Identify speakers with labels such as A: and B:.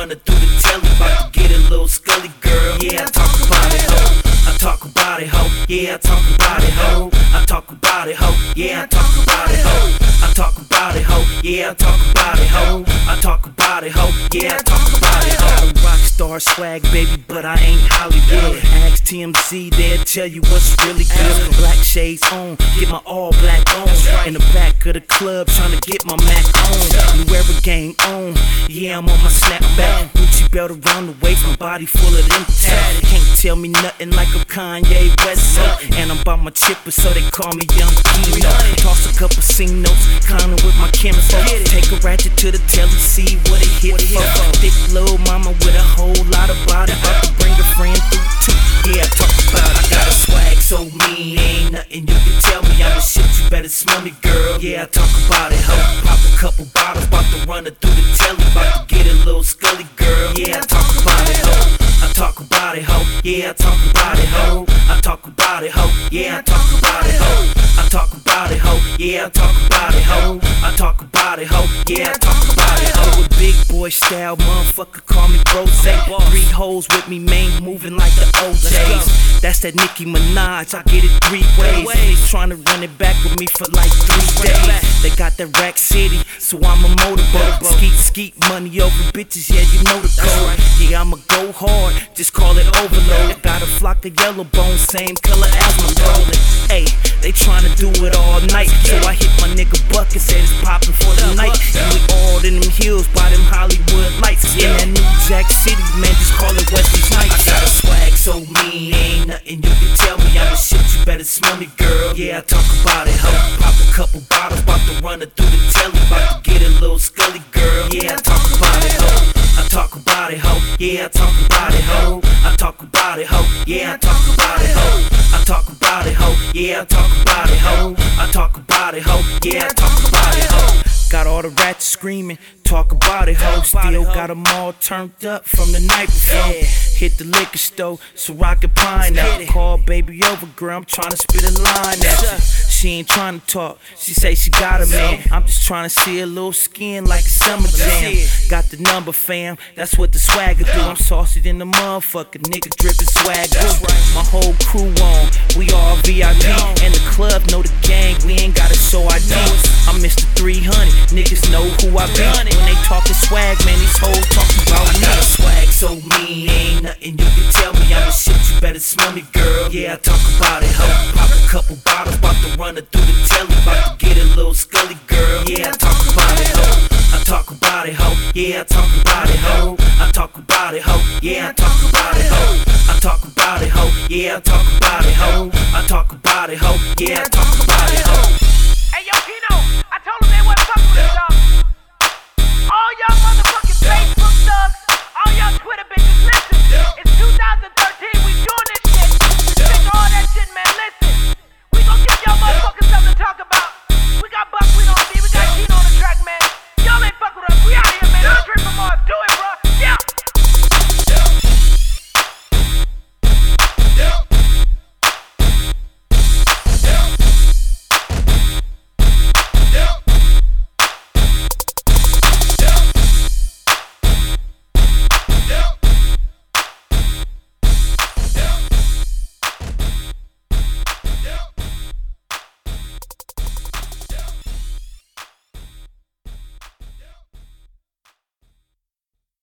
A: running through the telly, about to get a little scully, girl. Yeah, I talk about it, ho. I talk about it, ho. Yeah, I talk about it, ho. I talk about it, ho. Yeah, I talk about it, ho. I talk about it, ho. Yeah, I talk about it, ho. I talk about it, ho. Yeah, I talk about it, ho. Got a rockstar swag, baby, but I ain't Hollywood. Ask TMZ, they'll tell you what's really good. Black shades on, get my all black on. In the back of the club, tryna get my Mac on. New Era game on, yeah, I'm on my snapback. Gucci belt around the waist, my body full of them tats. Can't tell me nothing like I'm Kanye West, and I'm by my chipper, so they call me Young Kino. Toss a couple sing notes, kinda with my chemist. Take a ratchet to the telly, see what it hit for. Thick little mama with a whole lot of body, about to bring a friend through too. Yeah, I talk about it. I got a swag so mean, ain't nothing you can tell me. I'm the shit, you better smell me, girl. Yeah, I talk about it, ho. Pop a couple bottles, about to run it through the telly, about to get a little scully, girl. Yeah, I talk about it, ho. I talk about it, ho. Yeah, I talk about it, ho. I talk about it, ho. Yeah, I talk about it, ho. I talk about it, ho. Yeah, I talk about it, ho. I talk about it, ho. Yeah, I talk about it, ho. With big boy style, motherfucker call me Rose. 3 hoes with me, man, moving like the OJs. That's that Nicki Minaj, I get it 3 ways. They tryna run it back with me for like 3 days. They got that Rack City, so I'm a motorboat. Skeet money over bitches, yeah, you know the code. Yeah, I'ma go hard, just call it overload. Got a flock of yellow bones, same color as my rolling. Hey, they tryna do it all night, so I hit my nigga Buck and said it's poppin' for the night. And we all in them hills by them Hollywood lights. In that New Jack City, man, just call it Wesley Snipes. I got a swag so mean, ain't nothing you can tell me. I'm the shit, you better smell me, girl. Yeah, I talk about it, ho. Pop a couple bottles, about to run it through the telly, about to get a little scully, girl. Yeah, I talk about it, ho. I talk about it, ho. Yeah, I talk about it, ho. I talk about it, ho. Yeah, I talk about it, ho. I talk about it, ho. Yeah, I talk about it, ho. I talk about it, ho. Yeah, I talk about it, ho. Got all the rats screaming, talk about it, ho. Still got them all turned up from the night before. Hit the liquor store, so rock a pineapple. Call baby over, girl, I'm tryna spit a line at you. She ain't tryna talk, she say she got a man. I'm just tryna see a little skin like a summer jam. Got the number, fam, that's what the swagger do. I'm saucy than the motherfucker, nigga drippin' swagger. My whole crew on, we all VIP. And the club know the gang, we ain't gotta show ID. I'm Mr. 300, niggas know who I be. When they talkin' swag, man, these hoes talkin' about me. I got a swag so mean, ain't nothing you can tell me. I'm the shit, you better smell me, girl. Yeah, I talk about it, ho. Pop a couple bottles, about to run it through the telly, about to get a little scully, girl. Yeah, I talk about it, ho. I talk about it, ho. Yeah, I talk about it, ho. I talk about it, ho. Yeah, I talk about it, ho. I talk about it, ho. Yeah, I talk about it, ho. I talk about it, ho. Yeah, I talk about it, ho.